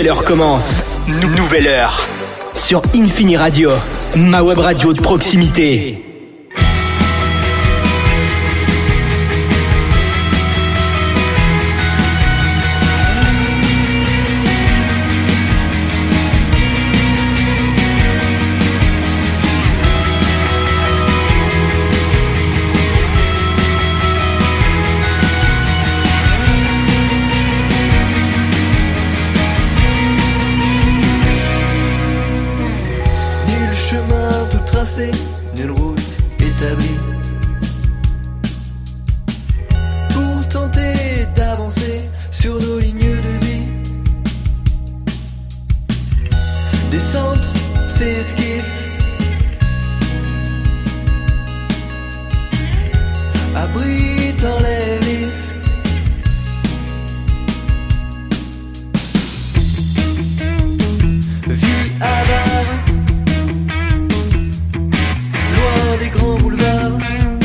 nouvelle heure commence. Nouvelle heure. Sur Infini Radio, ma web radio de proximité. Nulle route établie pour tenter d'avancer sur nos lignes de vie. Descente, c'est esquisse, abritant les vices. Vie avare, des grands boulevards.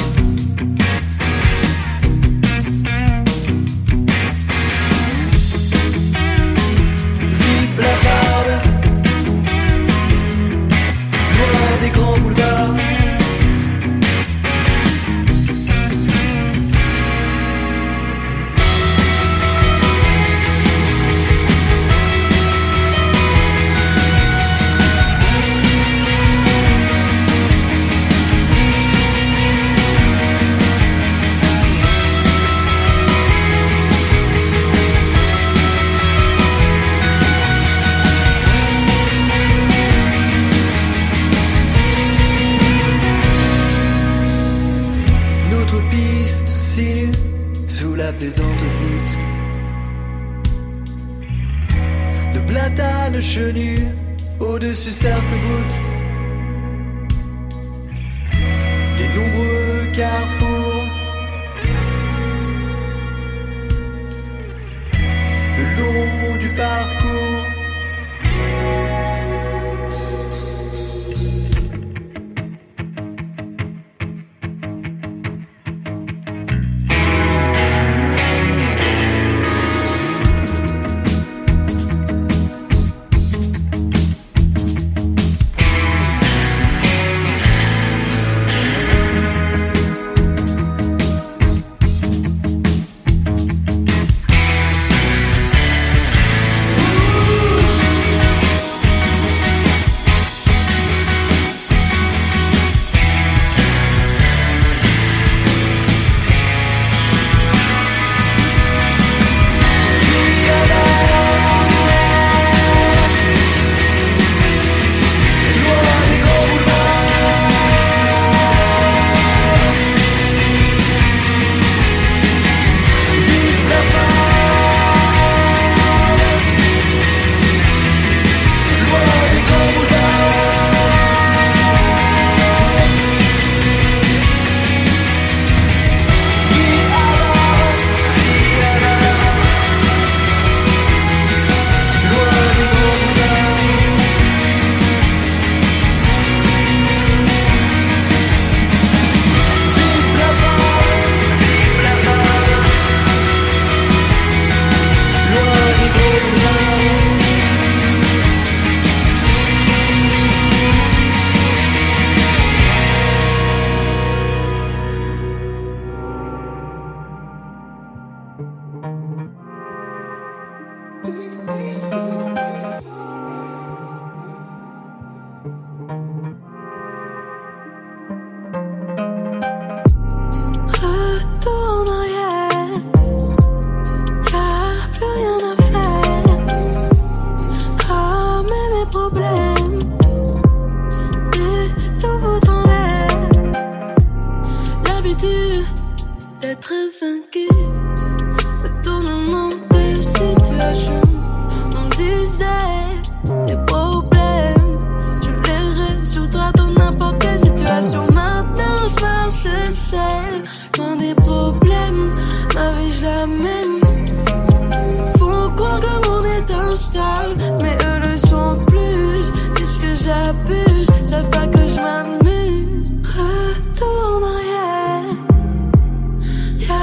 Vie blafarde, loin des grands boulevards. Plaisante voûte de platanes chenus au-dessus s'arc-boute. Les nombreux carrefours le long du parcours.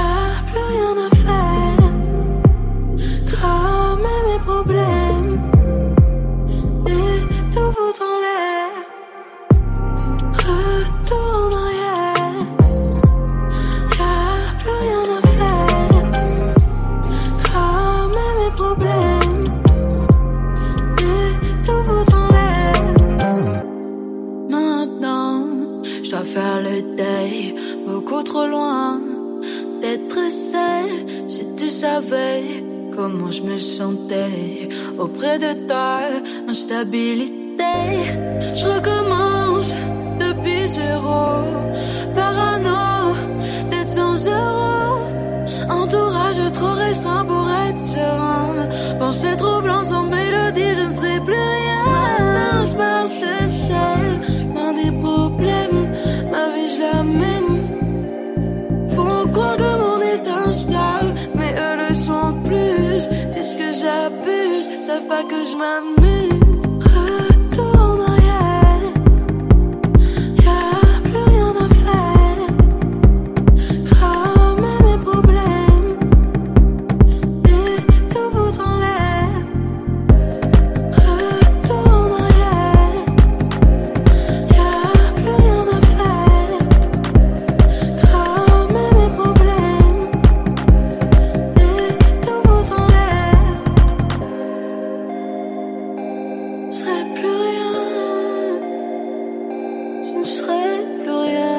Problème faire le deuil, beaucoup trop loin d'être seule. Si tu savais comment je me sentais auprès de ta instabilité, je recommence depuis zéro, parano d'être sans euros, entourage trop restreint pour être serein, pensée troublant sans mélodie, je ne serai plus rien. Je marche seule, loin des problèmes, ma vie je la mène. Font croire que mon est instable, mais eux le sont plus. Disent que j'abuse, savent pas que je m'amuse. Retourne en arrière, y'a plus rien à faire. Cramer mes problèmes et tout foutre en l'air. Retourne en arrière, y'a plus rien à faire. Cramer mes problèmes et tout foutre en l'air. Je serai plus rien, je ne serai plus rien.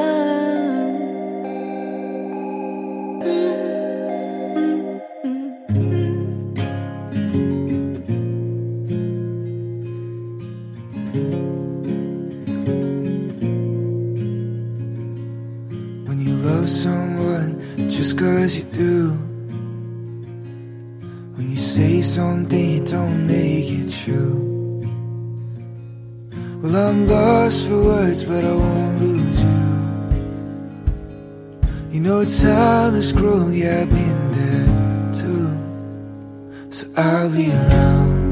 When you love someone just 'cause you do, when you say something you don't make it true. Well, I'm lost for words, but I won't lose you. You know time is cruel, yeah, I've been there too. So I'll be around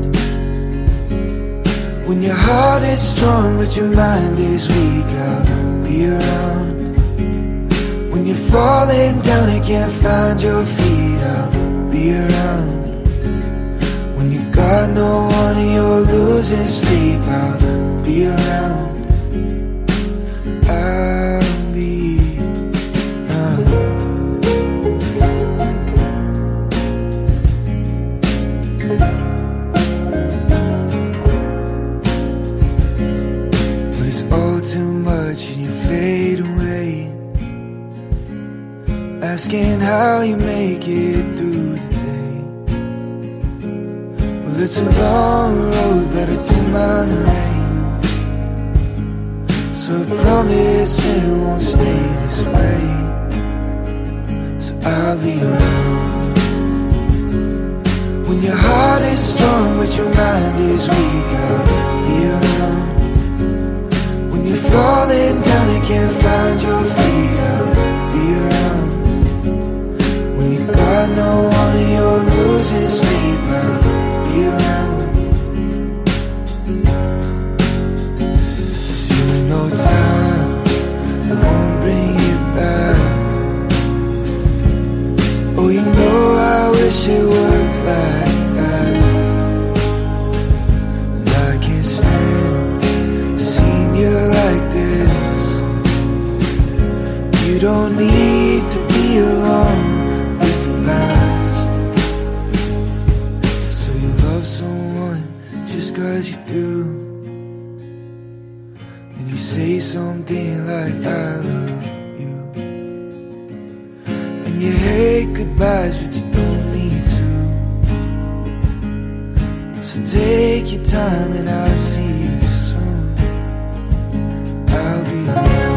when your heart is strong but your mind is weak. I'll be around when you're falling down and can't find your feet. I'll be around when you got no one and you're losing sleep. I'll be around. I'll be around. But it's all too much and you fade away, asking how you make it through the day. Well, it's a long road, better don't mind the rain. So I promise it won't stay this way. So I'll be around when your heart is strong but your mind is weak. I'll be around when you're falling down and can't find your feet. I'll be around when you got no one and you're losing sleep. I'll be around. 'Cause you know time won't bring it back. Oh, you know I wish it worked like that. And I can't stand seeing you like this. You don't need to be alone with the past. So you love someone just 'cause you do, and you say something like I love you, and you hate goodbyes but you don't need to. So take your time and I'll see you soon. I'll be around.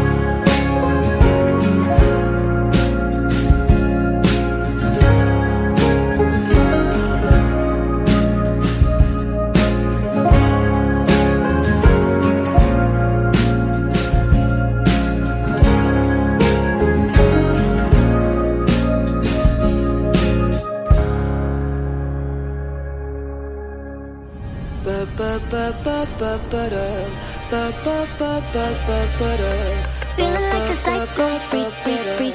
Feeling like a psycho freak, freak, freak.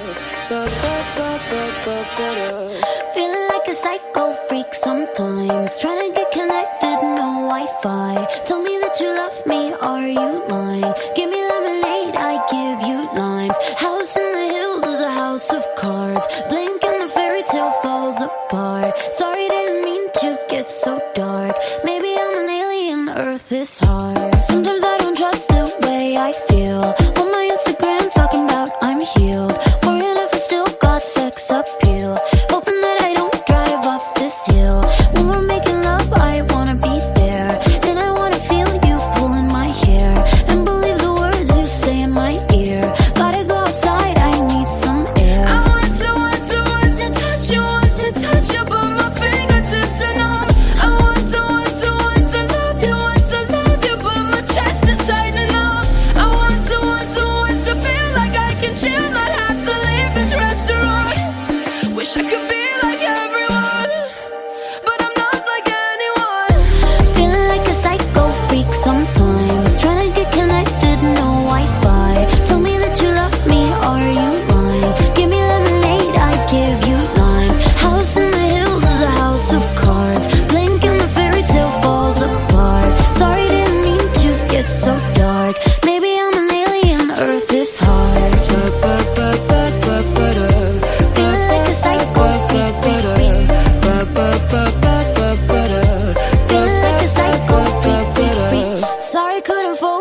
Feeling like a psycho freak sometimes. Trying to get connected, no Wi-Fi. Tell me that you love me, are you lying? Give me lemonade, I give you limes. House in the hills is a house of cards. Blink and the fairy tale falls apart. Sorry, didn't mean to get so dark. Maybe I'm an alien, Earth is hard. Sometimes I don't trust the way I feel. On my Instagram, talk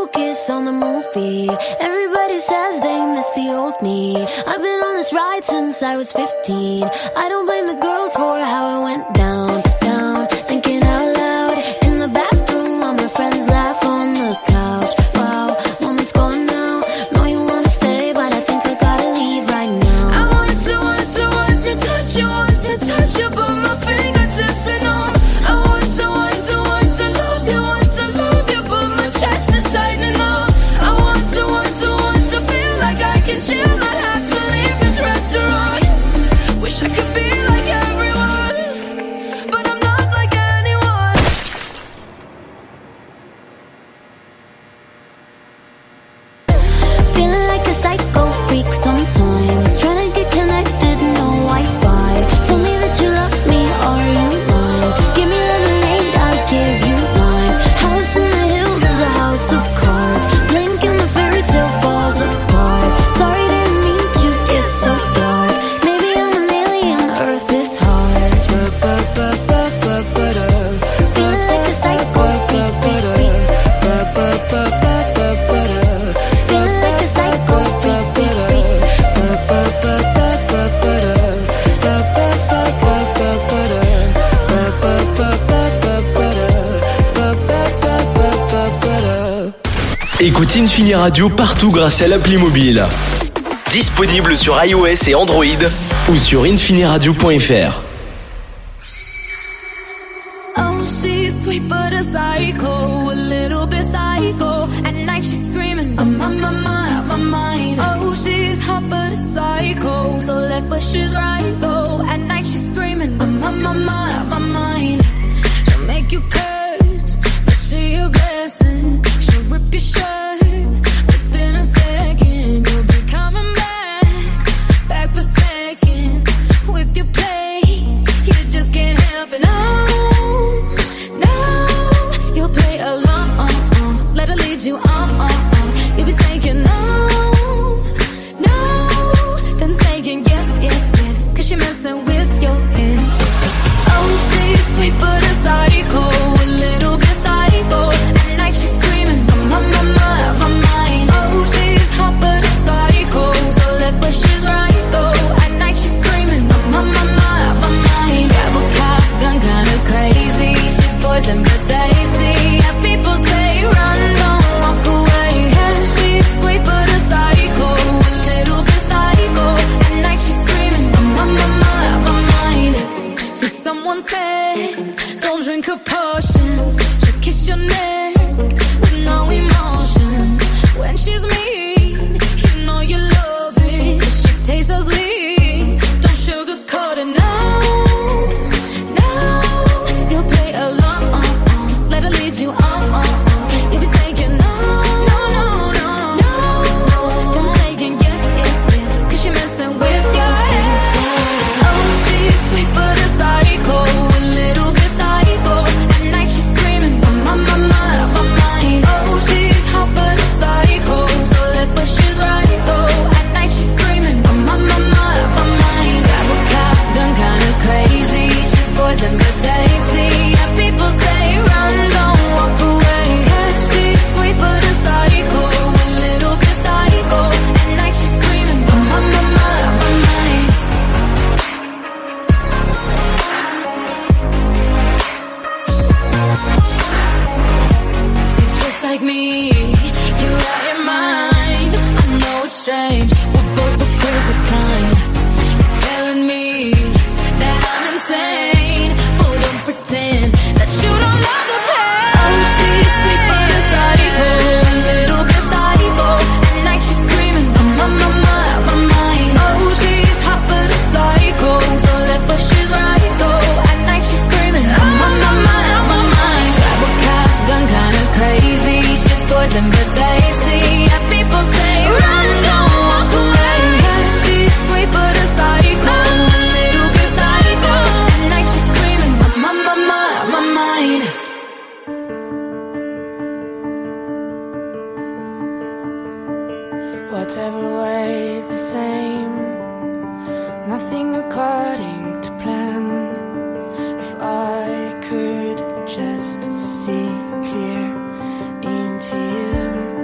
focus on the movie. Everybody says they miss the old me. I've been on this ride since I was 15. I don't blame the girls for how it went down, down. Thinking out loud in the bathroom while my friends laugh on the couch. Wow, moment's gone now. Know you wanna stay, but I think I gotta leave right now. I want to touch you, want to touch you, but my fingertips are numb. I want to love you, but my chest is tightening up. I want to feel like I can chill, not have to leave this restaurant. Wish I could be like everyone, but I'm not like anyone. Feeling like a psycho freak sometimes. Trying to get connected, no Wi-Fi. Tell me that you love me, are you lying? Give me lemonade, I give you limes. House in the hills is a house of cards. Blink and the fairy tale falls apart. Sorry, didn't mean to get so dark. Maybe I'm an alien, Earth is hard. Feeling like a psycho freak, freak, freak. Feeling like a psycho freak, freak, freak. Écoute Infini Radio partout grâce à l'appli mobile. Disponible sur iOS et Android ou sur infiniradio.fr. Oh, she's sweet but a psycho, a little bit psycho. At night she's screaming, I'm on my mind. Oh, she's hot but a psycho, so left but she's right though. At night she's screaming, I'm on my mind. She'll make you curse, but she a blessing. She'll rip your shirt within a second. You'll be coming back for second with your play. You just can't help it. No, you'll play along. Let her lead you on. You'll be saying no, then saying yes, 'cause you're messing with your head. Oh, she's sweet but a psycho, a little bit psycho. At night she's screaming, I'm on my mind. Oh, she's hot but a psycho, so left but she's right though. At night she's screaming, I'm on my mind. Grab a cop, gun kinda crazy. She's poison but tasty. Yeah, people say run, don't walk away. Yeah, she's sweet but a psycho, a little bit psycho. At night she's screaming, I'm on my mind. So someone said, don't drink her potions. She'll kiss your neck with no emotion. When she's mean, you know you love it. 'Cause she tastes so sweet, don't sugarcoat it, no. You'll play along, let her lead you on. You'll be saying no, then saying yes, 'cause you're messing with your head. Oh, she's sweet but a psycho, a little bit psycho. At night she's screaming, I'm on my mind. Oh, she's hot but a psycho, so left but she's right though. At night she's screaming, I'm on my mind. Grab a cop, gun kinda crazy. She's poison but tasty. Yeah, people say run, don't walk away. Yeah, she's sweet but a psycho, a little bit psycho. At night she's screaming, I'm on my mind. You're just like me, you're out your mind. I know it's strange, we're both the crazy kind. You're telling me that I'm insane, but don't pretend that you don't love the pain. Oh, she's sweet but a psycho, a little bit psycho. At night she's screaming, I'm on my mind. Oh, she's hot but a psycho, so left but she's right though. At night she's screaming, I'm on my mind. Grab a cop, gun kinda crazy. She's poison but tasty. Yeah, people say run, don't walk away. Yeah, she's sweet but a psycho, a little bit psycho. At night she's screaming, I'm on my mind. Whatever way the same, nothing according to plan. If I could just see clear into you.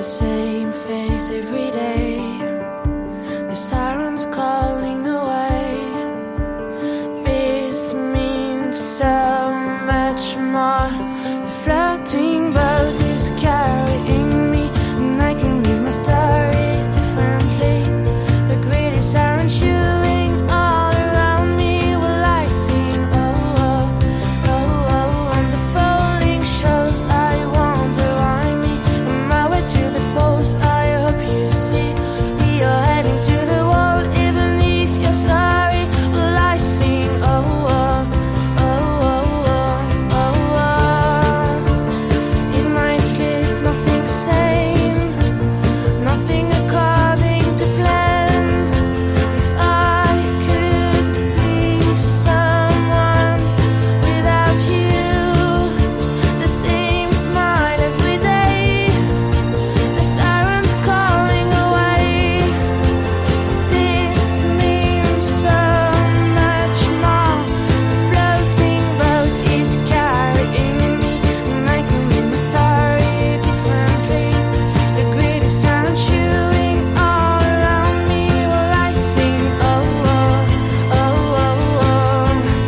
the same face every day. The sirens calling away. This means so much more. The floating boat is carrying me, and I can leave my story differently. The greedy siren chewing all around me. Will I sing? Oh, oh, oh, oh. On the falling shows, I wonder why me. On my way to the falls, I hope you see. We are heading to the wall, even if you're sorry. Will I sing? Oh, oh, oh, oh, oh, oh, oh. In my sleep, nothing sane, nothing according to plan. If I could be someone without you, the same smile every day. The sirens calling away. This means so much more. The floating boat is carrying me, and I can read my story differently. The greedy sound chewing all around me. Will I sing? Oh, oh, oh, oh, oh.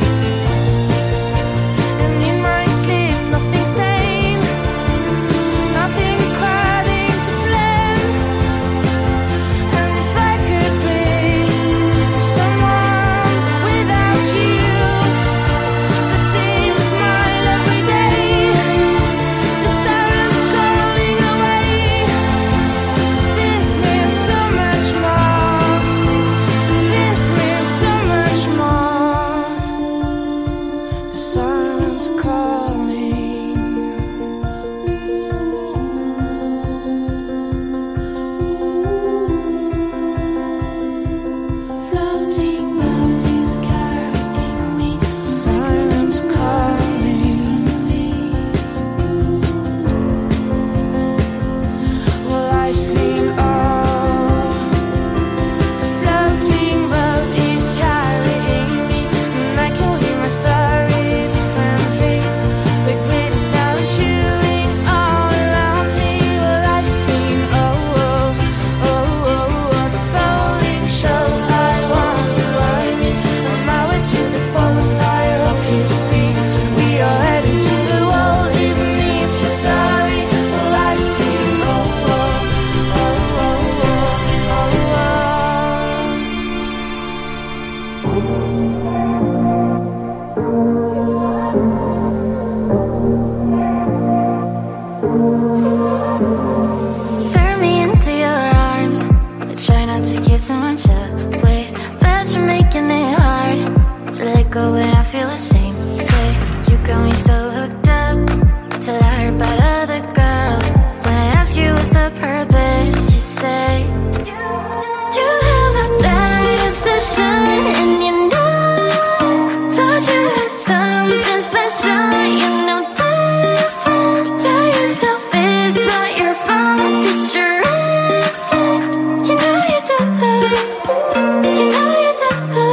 And in my sleep, nothing sane, nothing according to plan. And if I could be someone without you, the same smile every day. The sirens calling away. This means so much more. This means so much more. The sirens calling. Floating boat is carrying me. Sirens calling me. Will I sing? Oh, the floating boat is carrying me, and I can read my story differently. The greedy sound chewing all around me. Will I sing? Oh, oh, oh, oh, oh. The falling shows, I wonder why me. On my way to the falls, I hope you see. We are heading to the wall, even if you're sorry. Will I sing? Oh, oh, oh, oh, oh, oh, oh. Throw me into your arms. I try not to give so much away, but you're making it hard to let go when I feel the same way. You got me so hooked up till I heard about other girls. When I ask you what's the purpose, you say you have a bad obsession, and you know, thought you had something special. You know different. Tell yourself it's not your fault, it's your instinct. You know you do. You know you do.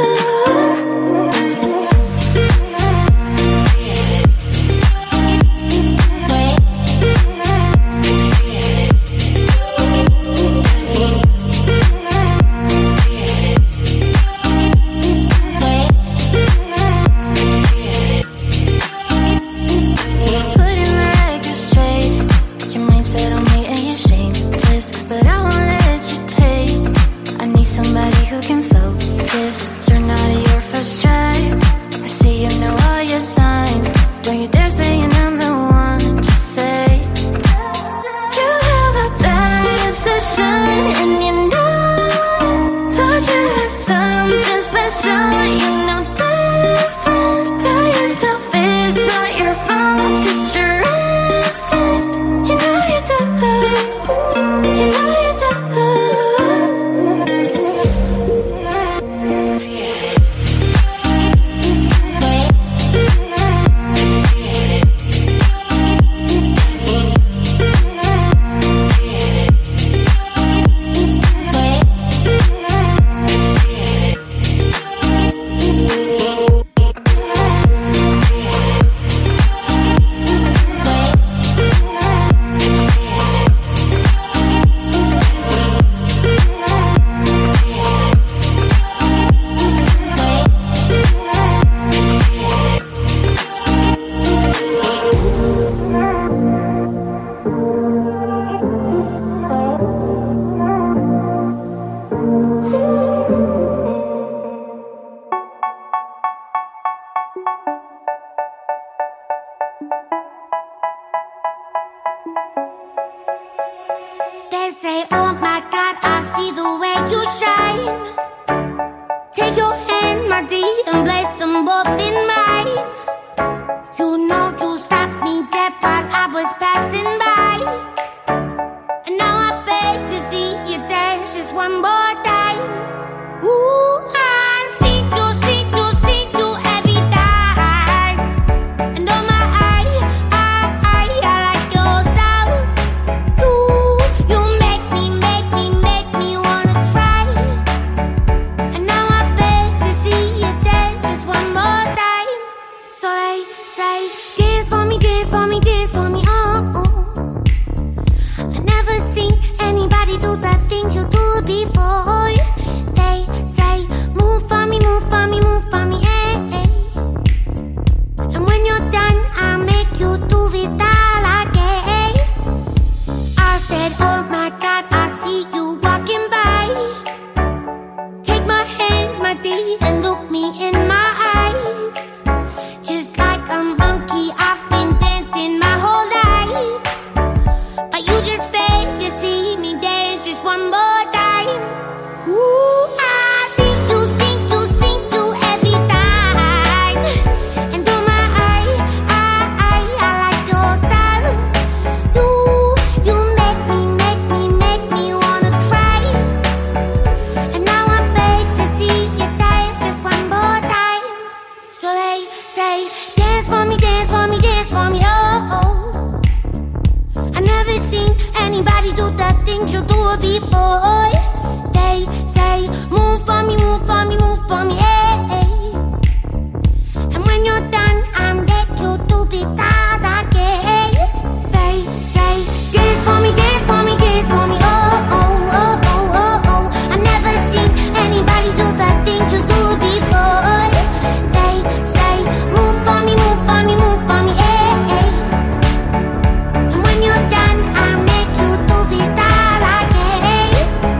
Putting the record straight. Your mind set on me and you're shameless, but I won't let you taste. I need somebody who can focus. You're not at your first try. I see you know all your lines. Don't you dare saying I'm the one. Just say you have a bad obsession, and you know, thought you had something special. You know different. Tell yourself it's not your fault, it's your instinct. You know you do. You know you do. say, oh my God, I see the way you shine. Take your hand, my dear, and place them both in mine. You know you stopped me dead while I was passing by. And now I beg to see you dance just one more time. Ooh, I see you every time. And oh my, I like your style. You make me wanna cry. And now I beg to see you dance just one more time. So they say, dance for me, dance for me, dance for me, oh, oh. I never seen anybody do the things you do before. They say, move for me, move for me, move for me, eh, eh. And when you're done, I'll make you do it all again. I said, oh my God, I see you walking by. Take my hands, my dear, and look me in my eyes. Just like a monkey, I've been dancing my whole life. But you just beg to see me dance just one more time. Ooh, I see you every time. And oh my, I like your style. You make me wanna cry. And now I beg to see you dance just one more time. So they say, dance for me, dance for me, dance for me, oh, oh. I never seen anybody do the things you do before. They say, move for me, move for me, move for me, eh, eh. And when you're done, I'll make you do it all again. They say, dance for me, dance for me, dance for me, oh, oh, oh, oh, oh, oh. I never seen anybody do the things you do before. They say, move for me, move for me, move for me, eh, eh. And when you're done, I'll make you do it all again.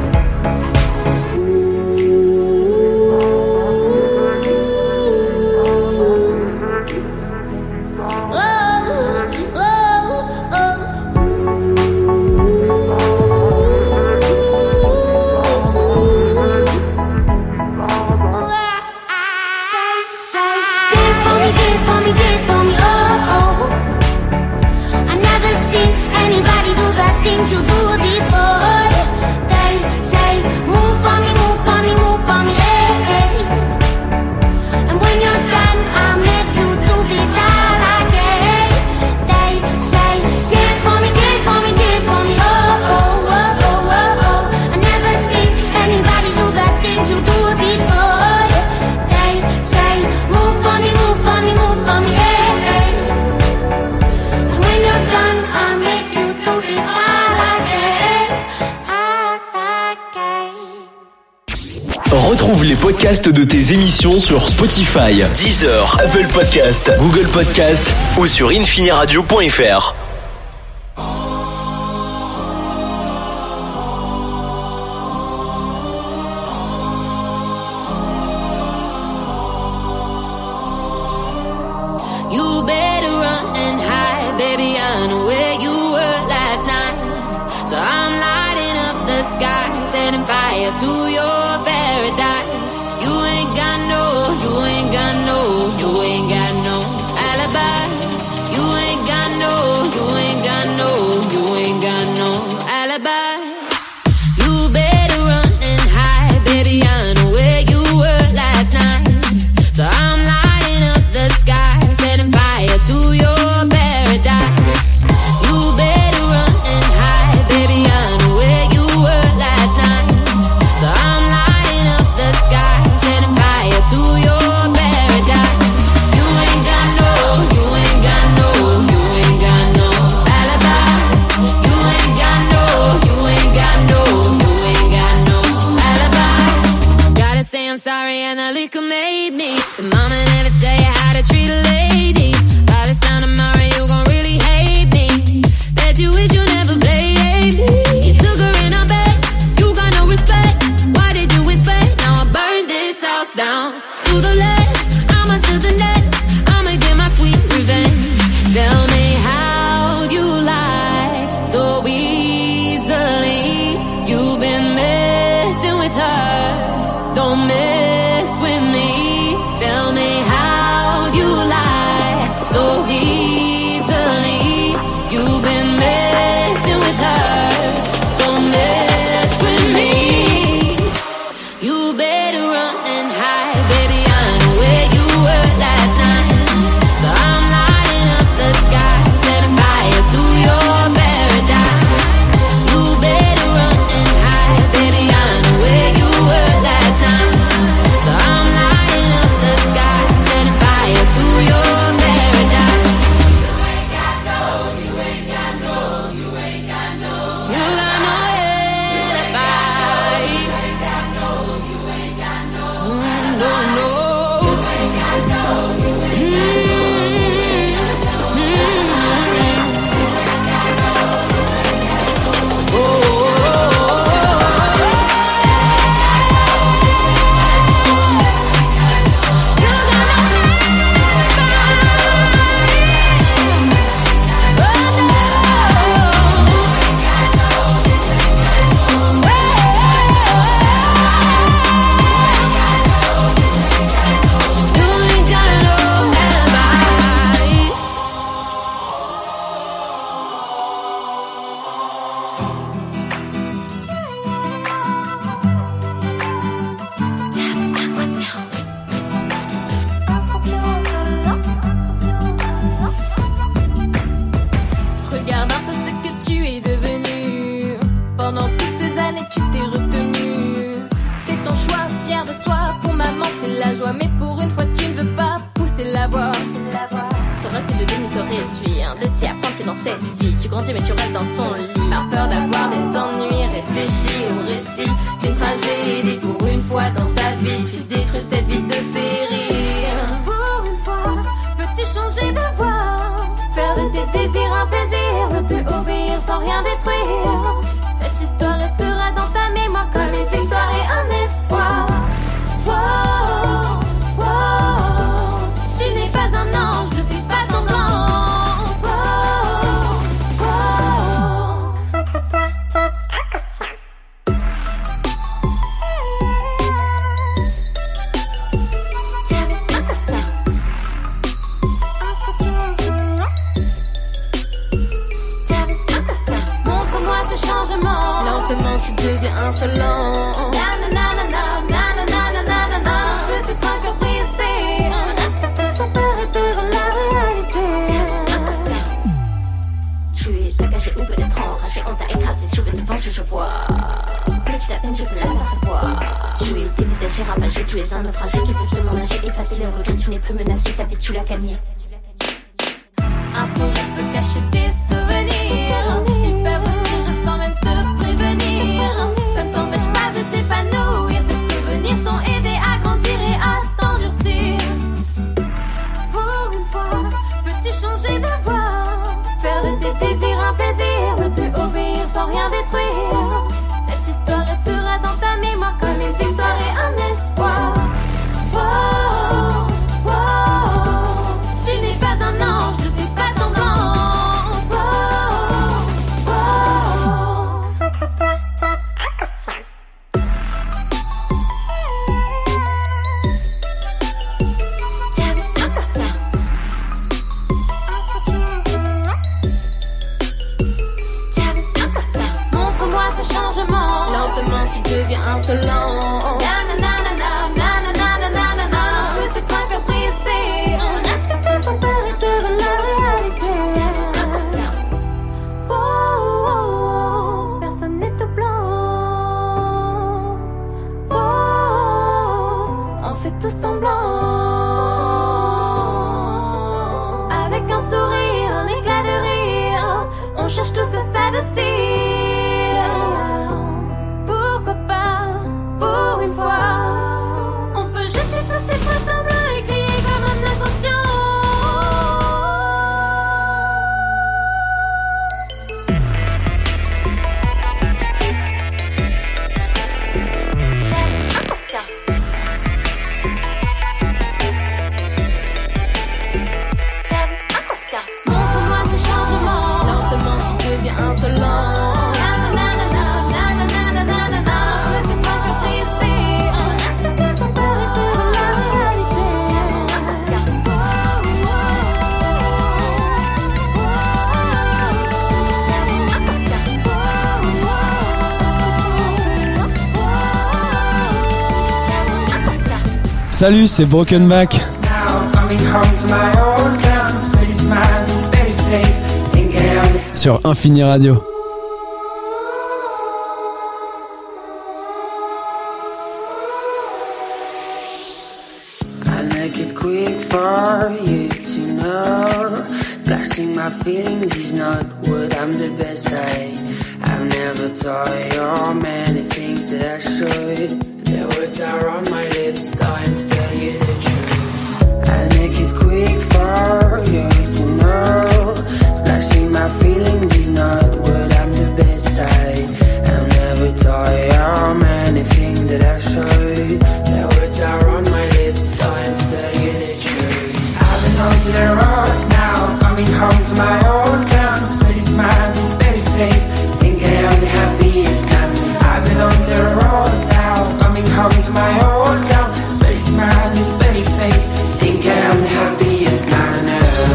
You do it before. They say, move for me, move for me, move for me, eh, eh. And when you're done, I'll make you do it all again. They say, dance for me, dance for me, dance for me, oh, oh, oh, oh, oh, oh. I never seen anybody do the things you do it before. They say, move for me, move for me, move for me, eh, eh. And when you're done, I'll make you do it all. Retrouve les podcasts de tes émissions sur Spotify, Deezer, Apple Podcast, Google Podcast ou sur infiniradio.fr. You better run and hide, baby, I know where you were last night. So I'm lighting up the sky, setting fire to your paradise. You ain't got no alibi. You ain't got no alibi. You better run and hide, baby, I know where you were last night. So I'm lighting up the sky, setting fire to your paradise. You better run and hide, baby, I know where you were last night. So I'm lighting up the sky, setting fire to your paradise. You ain't got no alibi. You ain't got no alibi. Gotta say I'm sorry and the liquor made me. The mama never tell you how to treat a lady. By this time tomorrow you gon' really hate me. Bet you wish you never played me. You took her in her bed, you got no respect. Why did you expect? Now I burned this house down to the left. I'm onto the next. I'ma get my sweet revenge. Tell me how you lie so easily. choix, mais pour une fois tu ne veux pas pousser la voix. Ton racine de demi se réduit, indécis apprenti dans cette vie. Tu grandis mais tu restes dans ton lit, par peur d'avoir des ennuis. Réfléchis au récit d'une tragédie. Pour une fois dans ta vie, tu détruis cette vie de féerie. Pour une fois, peux-tu changer de voie, faire de tes désirs un plaisir, ne plus obéir sans rien détruire. Cette histoire restera dans ta mémoire comme une victoire et un espoir. Wow, wow, tu n'es pas un ange, ne fais pas semblant. Wow, wow, montre-moi ce changement. Lentement tu deviens insolent. Je peux te ton cœur brisé. Reste sans peur et devant la réalité. Tu es saccagé ou peut-être enragé, on t'a écrasé, tu veux te venger, je vois. Petite à peine, je peux la percevoir. Tu es dévisagé, ravagé, tu es un naufragé qui veut se ménager, effacer les regrets, tu n'es plus menacé, ta vie tu l'as gagnée. Un sourire peut cacher des souvenirs. Hyper reçu, je sens même te prévenir. Ça ne t'empêche pas de t'épanouir. Ces souvenirs t'ont aidé à grandir et à t'endurcir. Pour une fois, peux-tu changer de voie, faire de tes désirs un plaisir, ne plus obéir sans rien détruire. Cette histoire restera dans ta mémoire comme une victoire et un espoir. Wow, wow, tu n'es pas un ange, ne fais pas semblant. Wow, wow, montre-moi ce changement. Lentement tu deviens insolent. Je veux te ton cœur brisé. Reste sans peur et devant la réalité. Oh, oh, oh, personne n'est tout blanc. Oh, on fait tout semblant. Avec un sourire, un éclat de rire, on cherche tous à s'adoucir. Pourquoi pas, pour une fois, on peut jeter tous ces faux semblants et crier comme un inconscient. Montre-moi ce changement. Lentement tu deviens insolent. Je veux te ton cœur brisé. Reste sans peur et devant la réalité. Salut, c'est Broken Back. Sur Infini Radio. I make it quick for you to know. Splashing my feelings is not what I'm the best at. I've never told you many things that I should. The words are on my lips, time to tell you the truth. I make it quick for you to know. Splashing my feelings is not what I'm the best at. I've never told you many things that I should. The words are on my lips, time to tell you the truth. I've been on to the roads now, coming home to my old town. Steady smile, this steady face, think I am the happiest man. I've been on the roads now, coming home to my old town. Steady smile, this steady face, think I am the happiest man.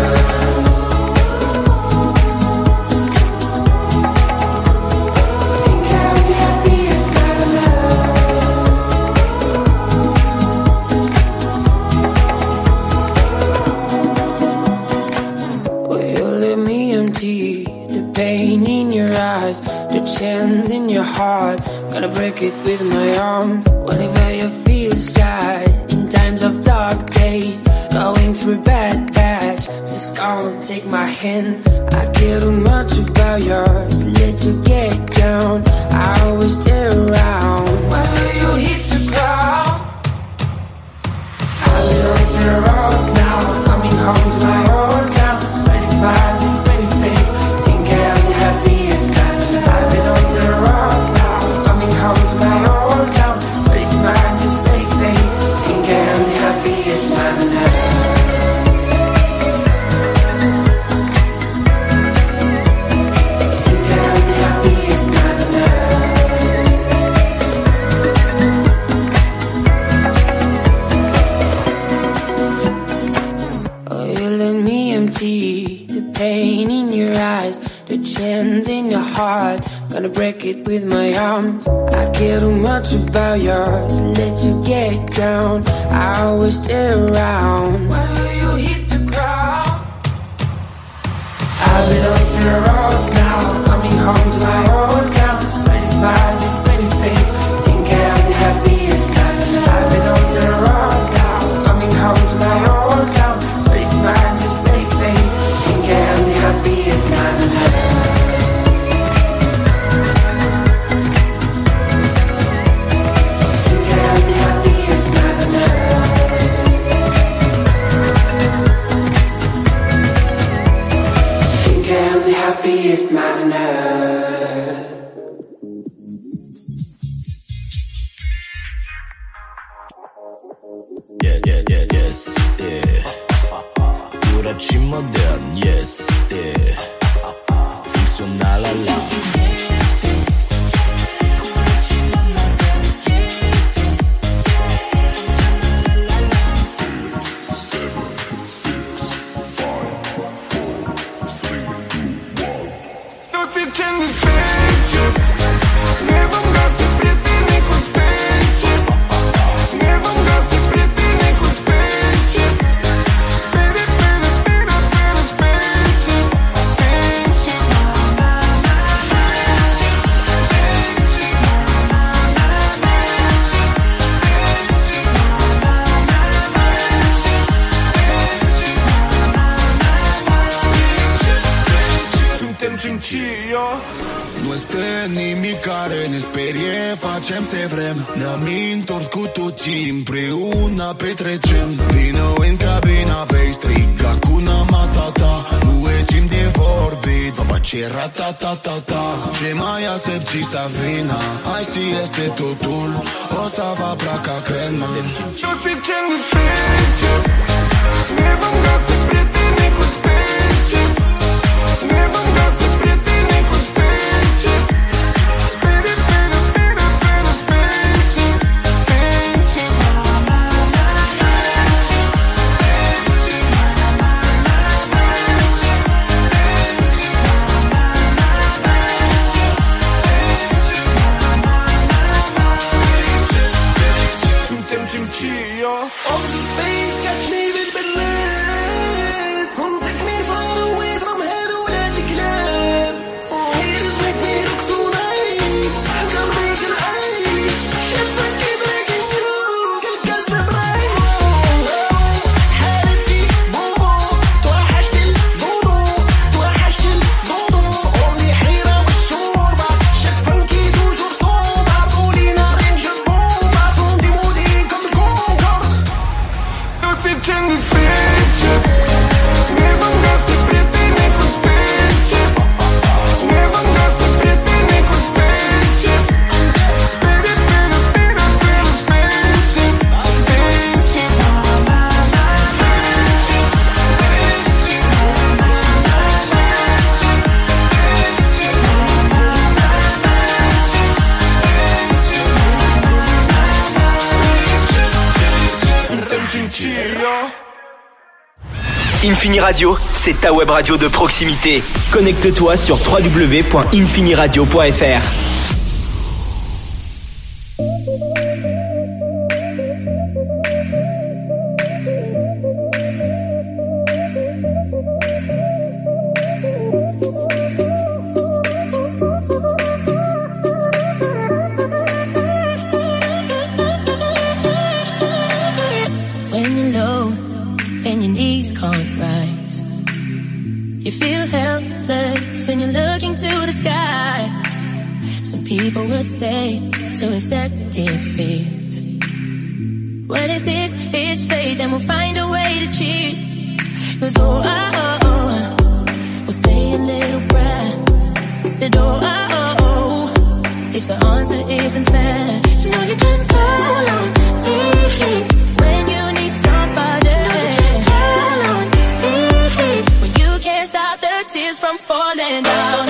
Chains in your heart, gonna break it with my arms. Whenever you feel shy, in in times of dark days, going through a bad patch. Just come take my hand. I care too much about yours. Let you get down. I always stay around. Why do you hit the ground? I've been on the roads now, coming home to my old town. Spread a smile, display a face. Think I'm the happiest man. I've been on the roads now, coming home to my old town. Spread a smile, display a face. Think I'm the happiest man on earth. The pain in your eyes, the chains in your heart, gonna break it with my arms. I care too much about yours. Let you get down. I always stay around. Why do you hit the ground? I've been on the roads now, coming home to my old town. Spread a smile, display a face. Think I'm the happiest man. I've been on the roads now, coming home to my old town. Spread a smile, display a face. Think I'm the happiest man on earth. Think I'm the happiest man on earth. Think I'm the happiest man on earth. Yes, yeah. Duraci modern, yes, yeah. Funcțională la Nu este nimic care ne sperie, facem ce vrem. Ne-am întors cu toții, împreună petrecem. Vino în cabina, vei striga cu Matata. Nu e timp de vorbit, va face ratatatata. Ce mai aștept și să vină, hai și este totul. O să vă placă crema. Toți ce ne specie, ne vom găsi prieteni cu specie. Ne vom găsi prieteni cu specie. Bine, bine, bine, bine, specie. Specie. Suntem Cimcio. Off to space, catch me with Berlin. Come take me far away from here to where the club. Haters make me look so nice. Come make an ice. Chefs like keep making you. Quelqu'un se brace. حالتي بوبو. توحشت البوبو. توحشت البوبو. أمي حيرة والشوربة. شك فانكي توجور صوبة. صولينا رينج بوبة. صوندي مودي comme le Concorde. Toți ce ne specie, ne vom găsi prieteni cu specie. Ne vom găsi prieteni cu specie. Bine, bine, bine, bine, specie. Specie. Suntem Cimcio. Infini Radio, c'est ta web radio de proximité. Connecte-toi sur www.infiniradio.fr. people would say to accept defeat. Well, if this is fate, then we'll find a way to cheat. 'Cause we'll say a little prayer. But if the answer isn't fair, you know you can call on me when you need somebody. Call on me when you can't stop the tears from falling down.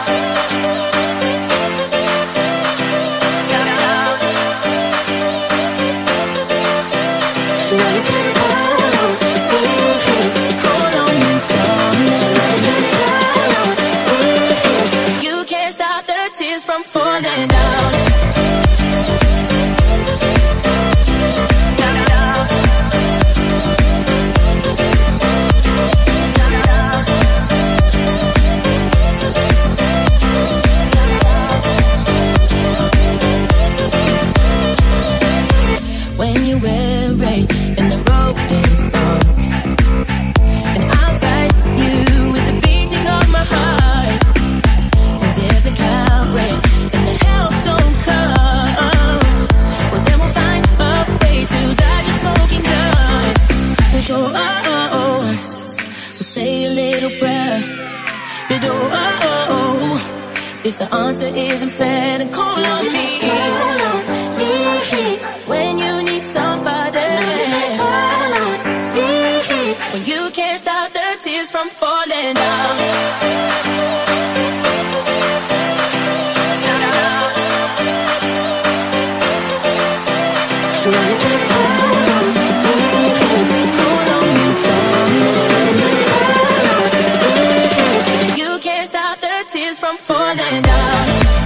From falling down. When you weary and the road is dark, and I'll guide you with the beating of my heart. And if the Calvary and the help don't come, well then we'll find a way to dodge a smoking gun. So we'll say a little prayer. But if the answer isn't fair, then call on me. When you need somebody. When you can't stop the tears from falling down. You can't stop the tears from falling down.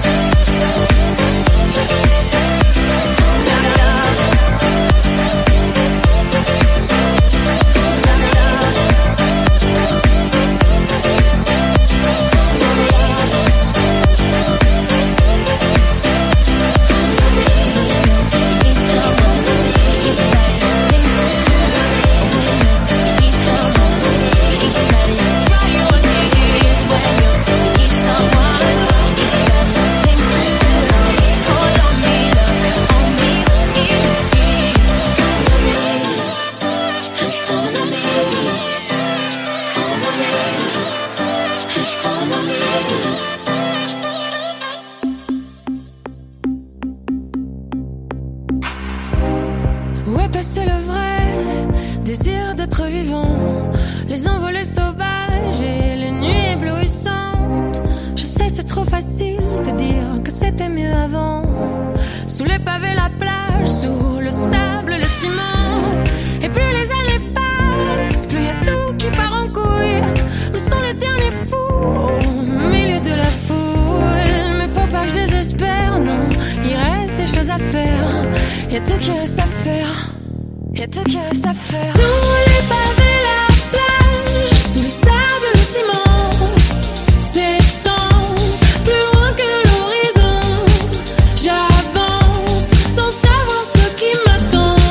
Où est passé le vrai désir d'être vivant? Les envolées sauvages et les nuits éblouissantes. Je sais, c'est trop facile de dire que c'était mieux avant. Sous les pavés, la plage, sous le sable, le ciment. Et plus les années passent, plus y a tout qui part en couille. Nous sommes les derniers fous au milieu de la foule. Mais faut pas que je désespère, non. Il reste des choses à faire. Y a tout qui reste à faire. Y a tout qui reste à faire. Sous les pavés, la plage, sous le sable, le ciment. S'étend plus loin que l'horizon. J'avance sans savoir ce qui m'attend.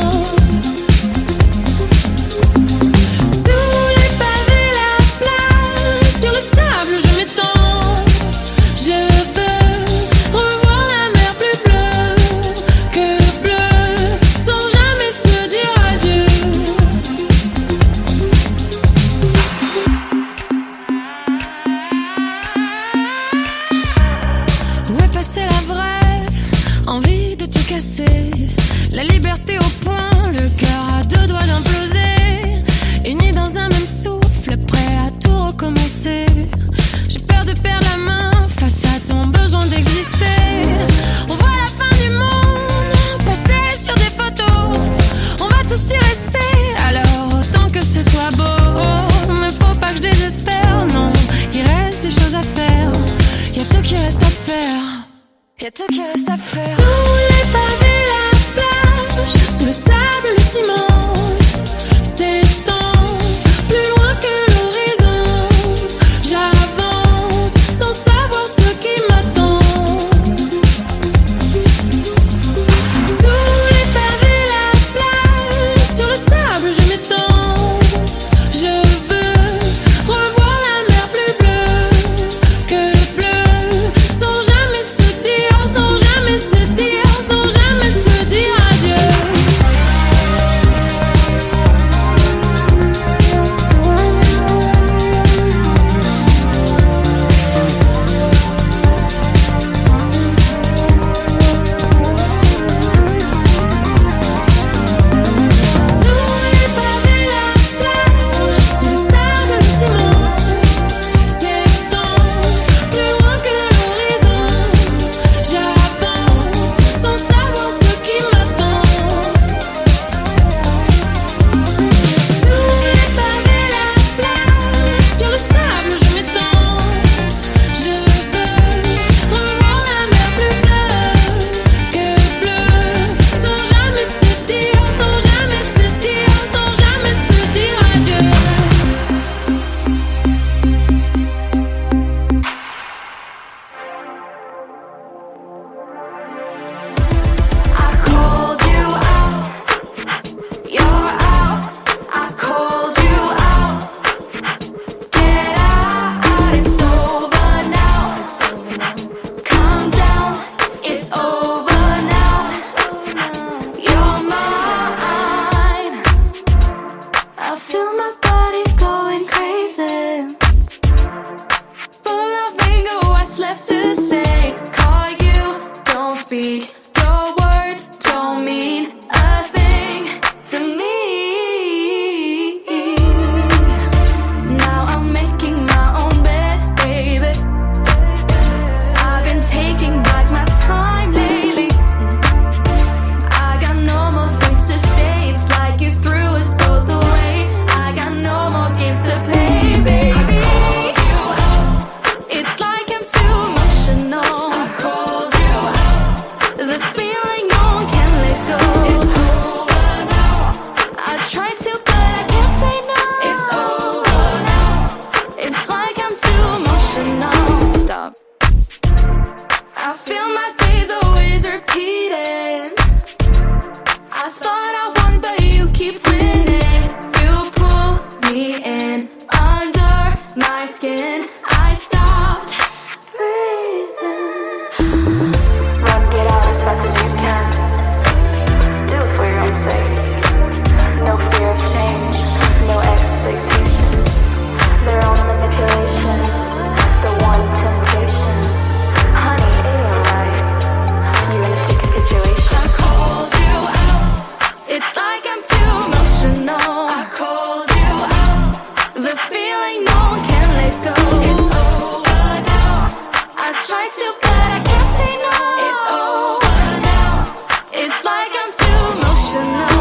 Sous les pavés, la plage, sur le sable, je m'étends. Je veux revoir la mer plus bleue que bleue, sans jamais se dire adieu. Où est passée la vraie envie de tout casser? La liberté au point, le cœur à deux doigts d'imploser. Unis dans un même souffle, prêt à tout recommencer. J'ai peur de perdre la main face à ton besoin d'exister. On voit la fin du monde passer sur des photos. On va tous y rester, alors autant que ce soit beau. Mais faut pas que je désespère, non. Il reste des choses à faire. Y a tout qui reste à faire. Y a tout qui reste à faire. Sous les pavés, la plage, sous le sable, le ciment. S'étend plus loin que l'horizon. J'avance sans savoir ce qui m'attend. Sous les pavés, la plage, sur le sable, je m'étends. Je veux revoir la mer plus bleue que bleue, sans jamais se dire, sans jamais speak. Your words don't mean a thing to me. Now I'm making my own bed, baby. I've been taking back my time lately. I got no more things to say. It's like you threw us both away. I got no more games to play, baby. I called you out. It's like I'm too emotional. I called you out. The feeling no one can let go. It's over now. I tried to, but I can't say no. It's over now. It's like I'm too emotional. Stop. I feel my days always repeating. I thought I won, but you keep winning. You pull me in under my skin. I stopped breathing. Run, get out as fast as you can. Do it for your own sake. No fear of change, no expectations. Their own manipulation, the one temptation. Honey, it ain't right. You're in a sticky situation. I called you out. It's like I'm too emotional. I called you out. The feeling no one can let go. It's over now. I tried to, but I can't say no. It's over now. It's like I'm too emotional.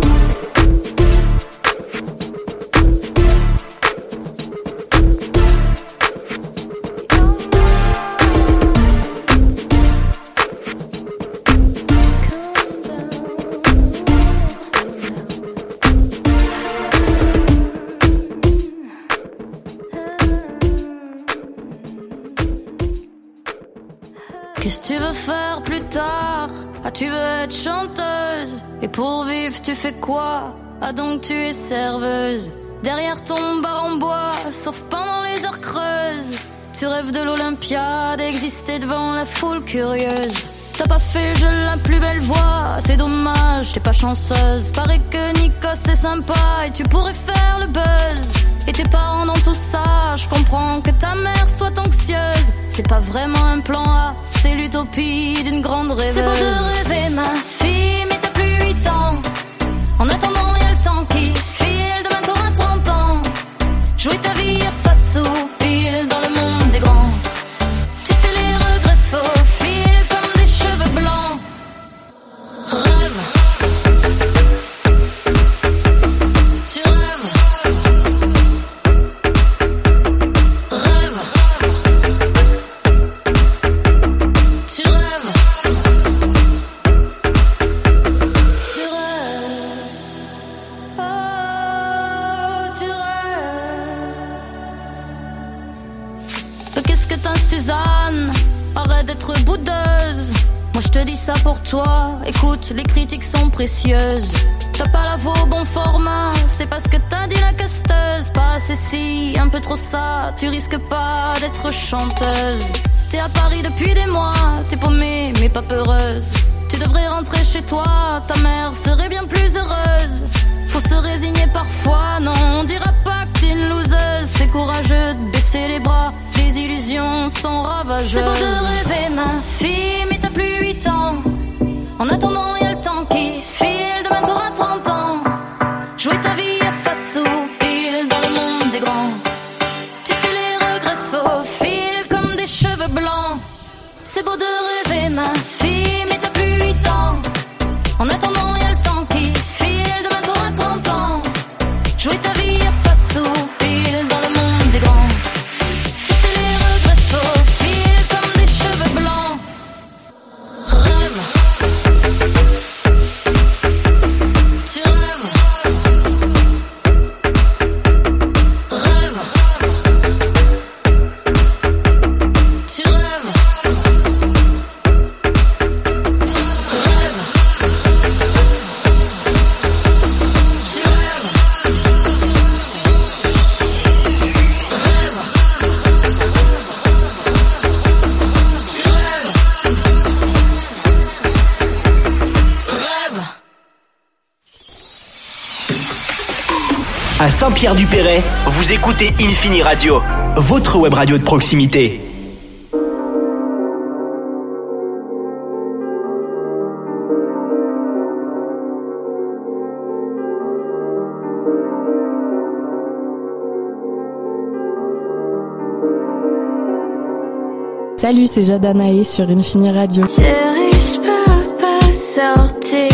Qu'est-ce que tu veux faire plus tard? Ah, tu veux être chanteuse? Et pour vivre, tu fais quoi? Ah, donc tu es serveuse. Derrière ton bar en bois, sauf pendant les heures creuses. Tu rêves de l'Olympiade, d'exister devant la foule curieuse. T'as pas fait le jeu la plus belle voix, c'est dommage, t'es pas chanceuse. Paraît que Nikos c'est sympa et tu pourrais faire le buzz. Et tes parents dans tout ça, je comprends que ta mère soit anxieuse. C'est pas vraiment un plan A, c'est l'utopie d'une grande rêveuse. C'est beau de rêver ma fille, mais t'as plus 8 ans. En attendant y'a le temps qui file, demain t'auras 30 ans. Jouer ta vie à face ou pile dans le monde des grands. Tu sais les regrets se faufilent comme des cheveux blancs. Rêve. Tu rêves. Rêve. Tu rêves. Tu rêves. Oh, tu rêves. Qu'est-ce que t'as, Suzanne? Arrête d'être boudeuse. Moi je te dis ça pour toi. Écoute, les critiques sont précieuses. T'as pas la voix au bon format, c'est parce que t'as dit la casteuse. Pas assez si, un peu trop ça. Tu risques pas d'être chanteuse. T'es à Paris depuis des mois, t'es paumée mais pas peureuse. Tu devrais rentrer chez toi, ta mère serait bien plus heureuse. Faut se résigner parfois, non, on dira pas que t'es une loseuse. C'est courageux de baisser les bras, les illusions sont ravageuses. C'est beau de rêver ma fille, mais t'as plus 8 ans. En attendant y'a le temps qui file, demain t'auras 30 ans. Jouer ta vie à face ou pile dans le monde des grands. Tu sais les regrets se faufilent comme des cheveux blancs. C'est beau de rêver ma fille, mais t'as plus 8 ans. En attendant y'a le temps qui file, demain t'auras 30 ans. Jouer ta vie à face ou pile dans le monde des grands. Tu sais les regrets se faufilent comme des cheveux blancs. Rêve. Tu rêves. Rêve. Tu rêves. Rêve. À Saint-Pierre-du-Perret, vous écoutez Infini Radio, votre web radio de proximité. Salut, c'est Jade Anaé sur Infini Radio. Chérie, je peux pas sortir.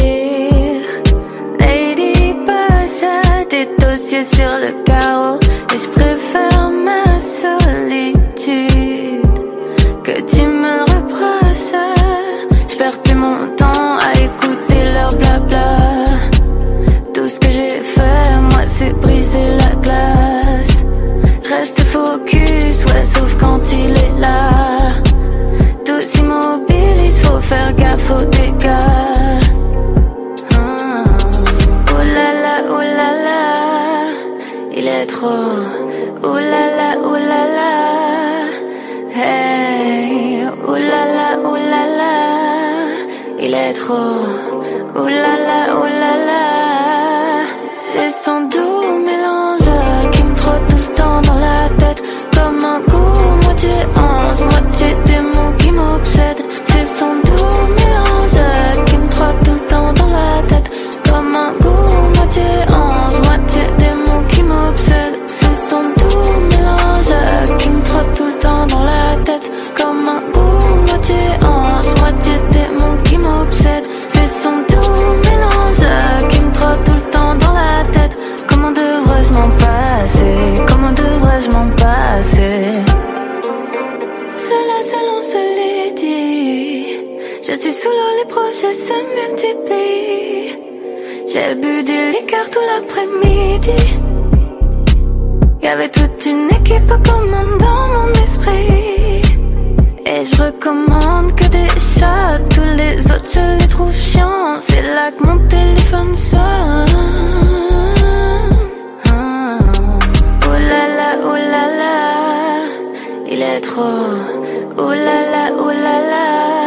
Lady, passe à tes dossiers sur le carreau. Et je préfère ma solitude que tu me le reproches. Je perds plus mon temps à écouter leur blabla. Tout ce que j'ai fait, moi, c'est briser la glace. Je reste focus, ouais, sauf quand il est là. Tout s'immobilise, faut faire gaffe aux dégâts. Ouh là là, il est trop. Ouh là là, hey. Ouh là là, il est trop. Ouh là là, c'est son doux mélange qui me trotte tout le temps dans la tête. Comme un goût, moitié ange, moitié démon qui m'obsède. C'est son doux mélange qui me trotte tout le temps dans la tête. Comme un goût, moitié ange, moitié démon qui m'obsède. C'est son doux mélange qui me trotte tout le temps dans la tête. Comme un goût, moitié ange, moitié démon qui m'obsède. C'est son doux mélange qui me trotte tout le temps dans la tête. Comment devrais-je m'en passer? Comment devrais-je m'en passer? Seul on se l'est dit. Je suis sous l'eau, les projets se multiplient. J'ai bu des liqueurs tout l'après-midi. Y'avait toute une équipe aux commandes dans mon esprit. Et je recommande que des shots. Tous les autres je les trouve chiants. C'est là que mon téléphone sonne. Ouh là là, il est trop. Ouh là là,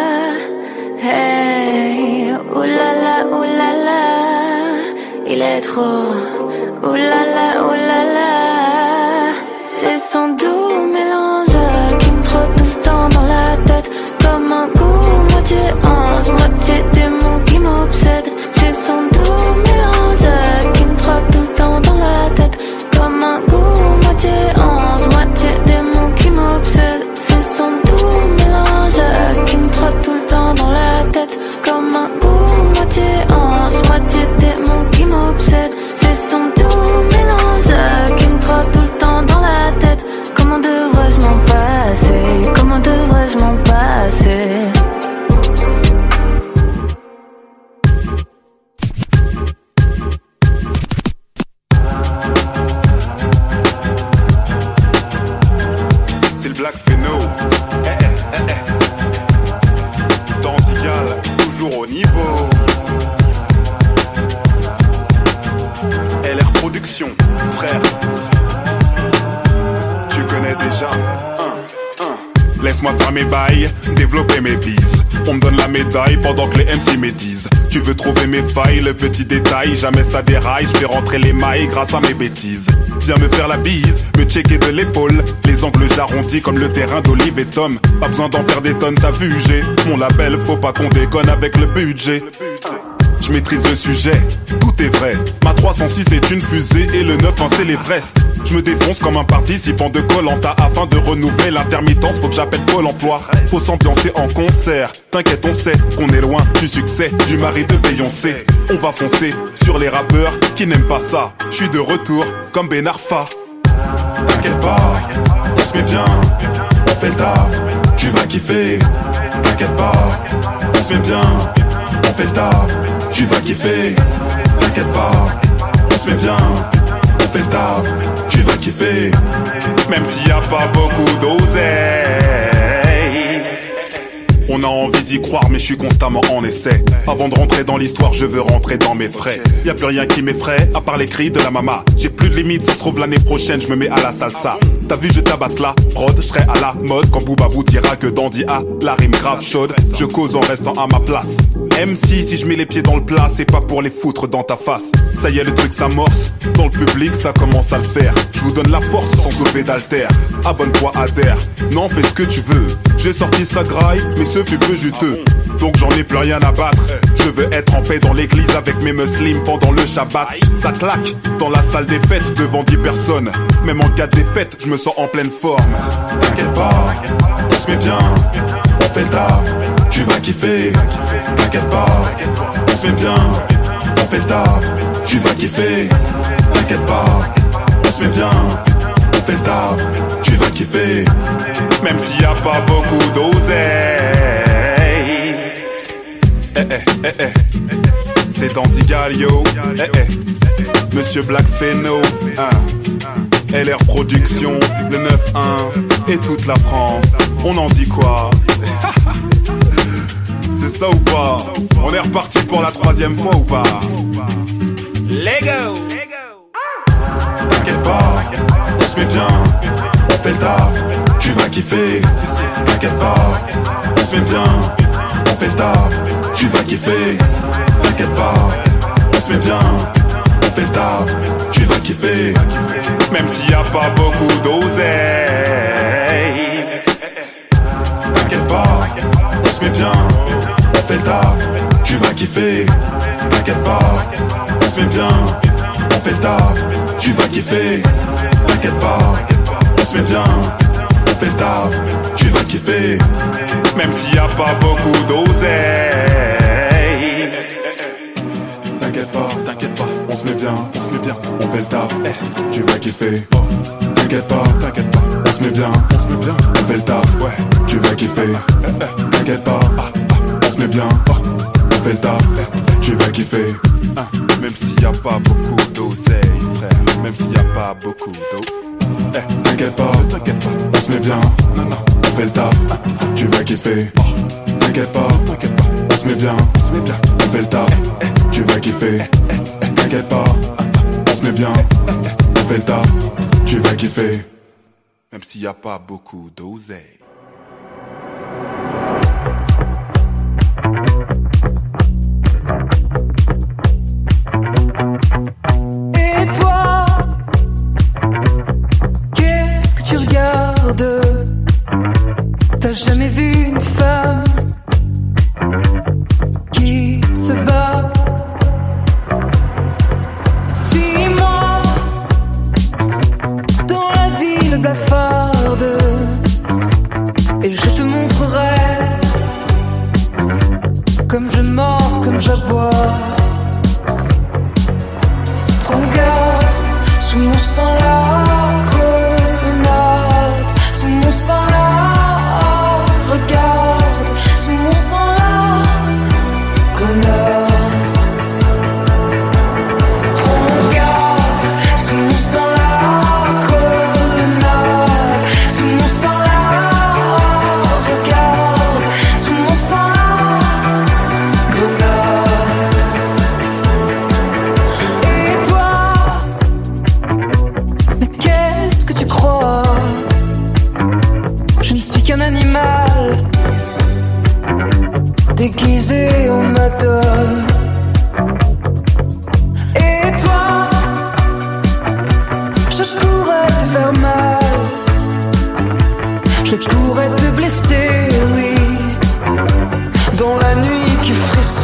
hey. Ouh là là, il est trop. Ouh là là, c'est son doux mélange qui me trotte tout le temps dans la tête. Comme un goût, moitié ange, moitié démon qui m'obsède. C'est son doux mélange qui me trotte tout le temps dans la tête. Comme un goût, moitié ange, moitié démon qui m'obsède. C'est son doux mélange qui me trotte tout le temps dans la tête. Comme un goût, moitié ange, moitié démon qui m'obsède. C'est son doux mélange qui me trotte tout le temps dans la tête. Comment devrais-je m'en passer? Comment devrais-je m'en passer? C'est le Black Phéno. Dandigal, toujours au niveau. LR Production, frère. Tu connais déjà. Laisse-moi faire mes bails, développer mes bises. On me donne la médaille pendant que les MC médisent. Tu veux trouver mes failles, le petit détail, jamais ça déraille. Je vais rentrer les mailles grâce à mes bêtises. Viens me faire la bise, me checker de l'épaule. Les angles j'arrondis comme le terrain d'Olive et Tom. Pas besoin d'en faire des tonnes, t'as vu, j'ai mon label, faut pas qu'on déconne avec le budget. Je maîtrise le sujet, tout est vrai. Ma 306 est une fusée et le 9-1 c'est l'Everest. Je me défonce comme un participant de Koh-Lanta. Afin de renouveler l'intermittence, faut que j'appelle Pôle emploi. Faut s'ambiancer en concert. T'inquiète, on sait qu'on est loin du succès du mari de Beyoncé. On va foncer sur les rappeurs qui n'aiment pas ça. Je suis de retour comme Ben Arfa. T'inquiète pas, on se met bien, on fait le taf, tu vas kiffer. T'inquiète pas, on se met bien, on fait le taf, tu vas kiffer. T'inquiète pas, on se met bien, on fait le taf, tu vas kiffer. Même s'il y a pas beaucoup d'oseille. On a envie d'y croire mais je suis constamment en essai. Avant de rentrer dans l'histoire je veux rentrer dans mes frais. Y'a plus rien qui m'effraie à part les cris de la mama. J'ai plus de limites, ça se trouve l'année prochaine je me mets à la salsa. T'as vu je tabasse la prod, je serai à la mode. Quand Booba vous dira que Dandy a la rime grave chaude. Je cause en restant à ma place. MC si je mets les pieds dans le plat, c'est pas pour les foutre dans ta face. Ça y est le truc s'amorce, dans le public ça commence à le faire. Je vous donne la force sans soulever d'haltère. Abonne-toi, adhère, non fais ce que tu veux. J'ai sorti sa graille, mais ce fut peu juteux. Donc j'en ai plus rien à battre. Je veux être en paix dans l'église avec mes muslims pendant le Shabbat. Ça claque dans la salle des fêtes devant 10 personnes. Même en cas de défaite, je me sens en pleine forme. T'inquiète pas, on se met bien, on fait le taf, tu vas kiffer, t'inquiète pas, on se met bien, on fait le taf, tu vas kiffer, t'inquiète pas, on se met bien, on fait le taf, tu vas kiffer, même s'il y a pas beaucoup d'oseille. C'est Dandy Galio, Monsieur Black Feno, LR Production, le 9-1 et toute la France. On en dit quoi? C'est ça ou pas? On est reparti pour la 3e fois ou pas? Lego. T'inquiète pas, on se met bien, on fait le taf, tu vas kiffer. T'inquiète pas, on se met bien, on fait le taf, tu vas kiffer. T'inquiète pas, on se met bien, on fait le taf, tu vas kiffer. Même s'il y a pas beaucoup d'oseille. T'inquiète pas, on se met bien, on fait le taf, tu vas kiffer. T'inquiète pas, on se met bien, on fait le taf, tu vas kiffer. T'inquiète pas, on se met bien, on fait le taf, tu vas kiffer. Même s'il y a pas beaucoup d'oseille. T'inquiète pas, on se met bien, on fait le taf, tu vas kiffer. Oh, t'inquiète pas, on se met bien, on fait le taf, ouais, tu vas kiffer. T'inquiète pas, on se met bien, on fait le taf, tu vas kiffer. Même s'il y a pas beaucoup d'oseille, frère, même s'il y a pas beaucoup d'eau. T'inquiète pas, on se met bien, on fait le taf, tu vas kiffer. T'inquiète pas, on se met bien, on fait le taf, tu vas kiffer. T'inquiète pas, on se met bien, on fait le taf, tu vas kiffer. Même s'il y a pas beaucoup d'oseille. Et toi, qu'est-ce que tu regardes? T'as jamais vu une femme qui se bat? Suis-moi dans la ville blafarde et je te montrerai comme je mords, comme j'aboie. Regarde, sous mon sang la grenade, sous mon sang la, regarde, sous mon sang la grenade. Regarde, sous mon sang la grenade, sous mon sang la, regarde, sous mon sang la grenade. Et toi, mais qu'est-ce que tu crois? Je ne suis qu'un animal déguisé en madone.